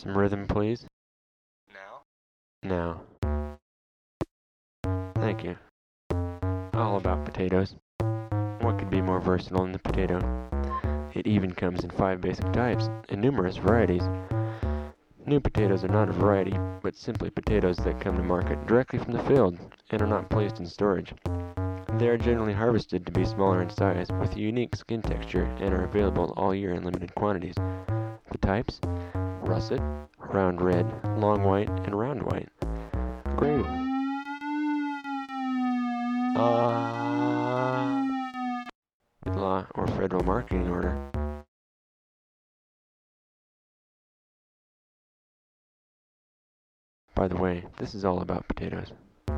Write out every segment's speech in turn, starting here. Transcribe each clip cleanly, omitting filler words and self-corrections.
Some rhythm, please. Now. Thank you. All about potatoes. What could be more versatile than the potato? It even comes in 5 basic types and numerous varieties. New potatoes are not a variety, but simply potatoes that come to market directly from the field and are not placed in storage. They are generally harvested to be smaller in size with a unique skin texture and are available all year in limited quantities. The types? Russet, round red, long white, and round white. Great. Law or federal marketing order. By the way, this is all about potatoes.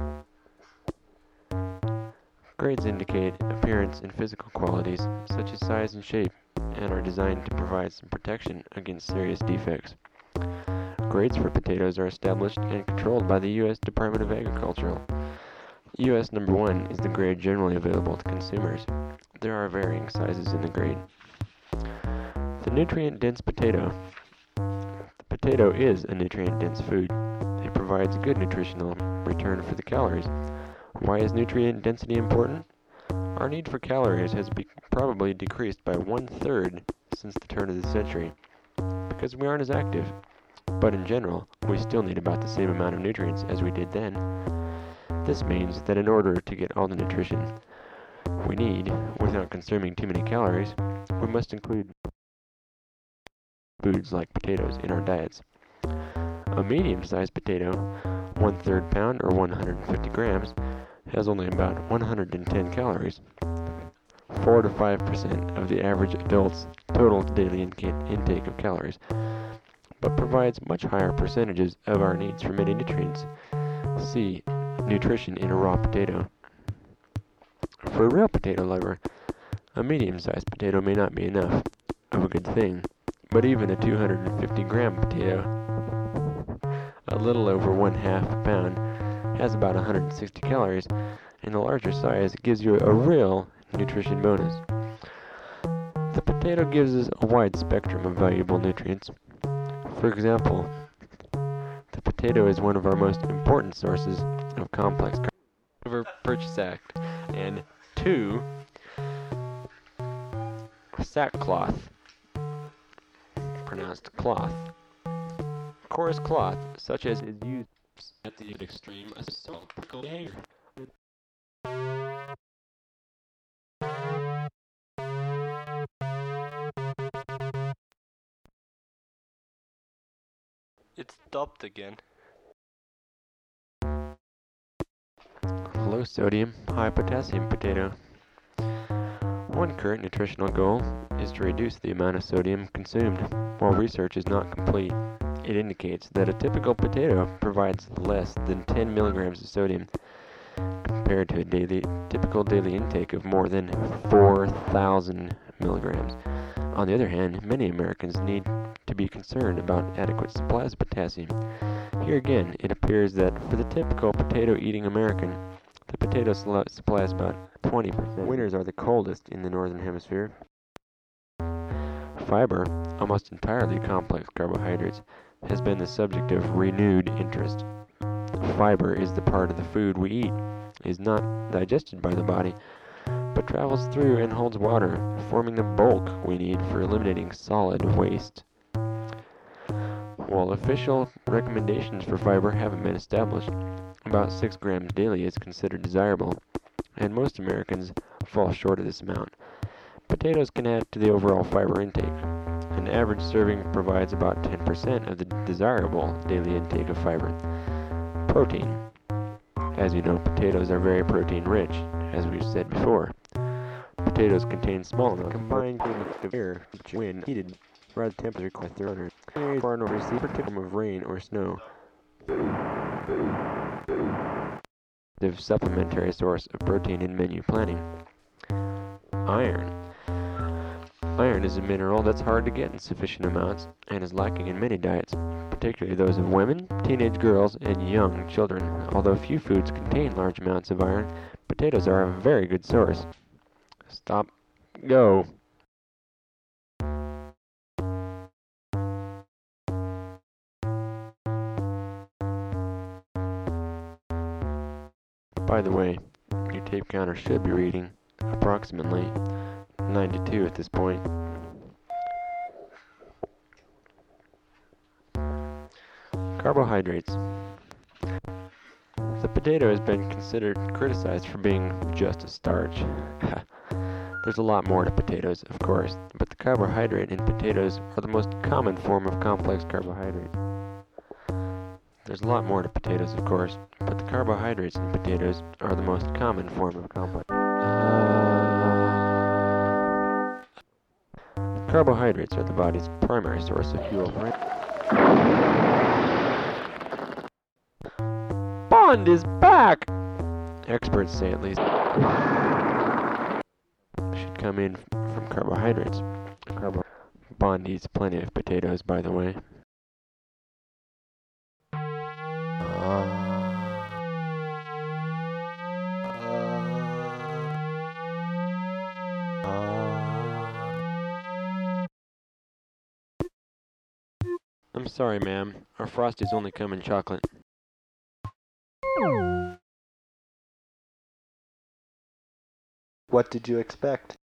Grades indicate appearance and physical qualities, such as size and shape, and are designed to provide some protection against serious defects. Grades for potatoes are established and controlled by the U.S. Department of Agriculture. U.S. number 1 is the grade generally available to consumers. There are varying sizes in the grade. The nutrient-dense potato. The potato is a nutrient-dense food. It provides good nutritional return for the calories. Why is nutrient density important? Our need for calories has probably decreased by 1/3 since the turn of the century, because we aren't as active. But in general, we still need about the same amount of nutrients as we did then. This means that in order to get all the nutrition we need without consuming too many calories, we must include foods like potatoes in our diets. A medium-sized potato, 1/3 pound or 150 grams, has only about 110 calories, 4 to 5% of the average adult's total daily intake of calories, but provides much higher percentages of our needs for many nutrients. See nutrition in a raw potato. For a real potato lover, a medium-sized potato may not be enough of a good thing, but even a 250-gram potato, a little over 1/2 pound, has about 160 calories, and the larger size gives you a real nutrition bonus. The potato gives us a wide spectrum of valuable nutrients. For example, the potato is one of our most important sources of complex Consumer Purchase Act, and 2, sackcloth, pronounced cloth, coarse cloth, such as is used at the extreme assault behavior. It stopped again. Low sodium, high potassium potato. One current nutritional goal is to reduce the amount of sodium consumed. While research is not complete, it indicates that a typical potato provides less than 10 milligrams of sodium compared to a typical daily intake of more than 4,000 milligrams. On the other hand, many Americans need to be concerned about adequate supplies of potassium. Here again, it appears that for the typical potato-eating American, the potato supply is about 20%. Winters are the coldest in the northern hemisphere. Fiber, almost entirely complex carbohydrates, has been the subject of renewed interest. Fiber is the part of the food we eat, is not digested by the body, but travels through and holds water, forming the bulk we need for eliminating solid waste. While official recommendations for fiber haven't been established, about 6 grams daily is considered desirable, and most Americans fall short of this amount. Potatoes can add to the overall fiber intake. An average serving provides about 10% of the desirable daily intake of fiber. Protein. As you know, potatoes are very protein rich, as we've said before. Potatoes contain small amounts of combined of air, which when heated, rise temperature quite thoroughly. Areas far north receive a particular of rain or snow. The supplementary source of protein in menu planning. Iron. Iron is a mineral that's hard to get in sufficient amounts and is lacking in many diets, particularly those of women, teenage girls, and young children. Although few foods contain large amounts of iron, potatoes are a very good source. Stop. Go. By the way, your tape counter should be reading approximately 92 at this point. Carbohydrates. The potato has been criticized for being just a starch. There's a lot more to potatoes, of course, but the carbohydrate in potatoes are the most common form of complex carbohydrate. There's a lot more to potatoes, of course, but the carbohydrates in potatoes are the most common form of complex. Carbohydrates are the body's primary source of fuel. Bond is back! Experts say at least. Should come in from carbohydrates. Bond eats plenty of potatoes, by the way. I'm sorry, ma'am. Our Frosties only come in chocolate. What did you expect?